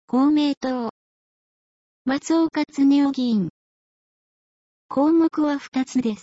公明党。松岡恒夫議員。項目は2つです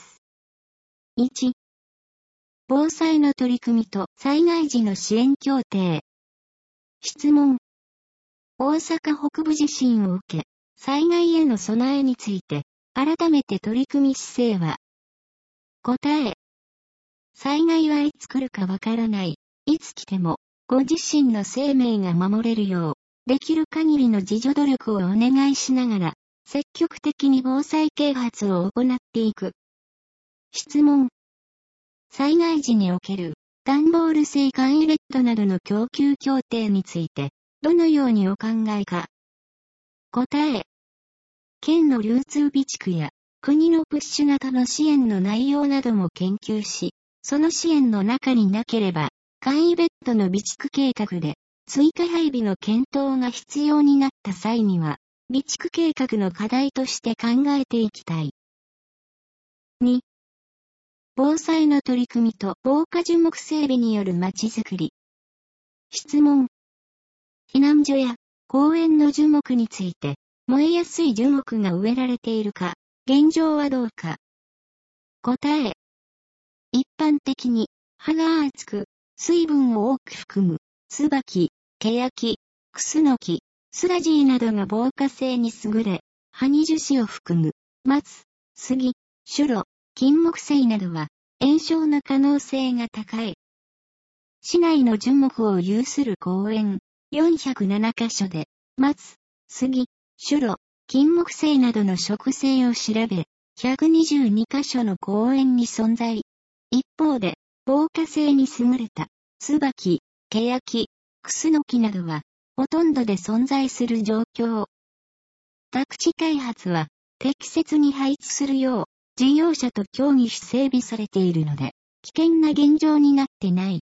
。1、防災の取り組みと災害時の支援協定。質問。大阪北部地震を受け、災害への備えについて、改めて取り組み姿勢は。答え。災害はいつ来るかわからない。いつ来ても、ご自身の生命が守れるよう、できる限りの自助努力をお願いしながら、積極的に防災啓発を行っていく。質問。災害時における、段ボール製簡易ベッドなどの供給協定について、どのようにお考えか。答え。県の流通備蓄や、国のプッシュ型の支援の内容なども研究し、その支援の中になければ、簡易ベッドの備蓄計画で、追加配備の検討が必要になった際には、備蓄計画の課題として考えていきたい。2、防災の取り組みと防火樹木整備によるまちづくり。質問。避難所や公園の樹木について、燃えやすい樹木が植えられているか、現状はどうか。答え。一般的に、葉が厚く、水分を多く含む、椿、ケヤキ、クスノキ、スラジーなどが防火性に優れ、葉に樹脂を含む、松、杉、シュロ、金木犀などは、延焼の可能性が高い。市内の樹木を有する公園、407カ所で、松、杉、シュロ、金木犀などの植生を調べ、122カ所の公園に存在。一方で、防火性に優れた、椿、ケヤキ、クスノキなどは、ほとんどで存在する状況。宅地開発は、適切に配置するよう、事業者と協議し整備されているので、危険な現状になってない。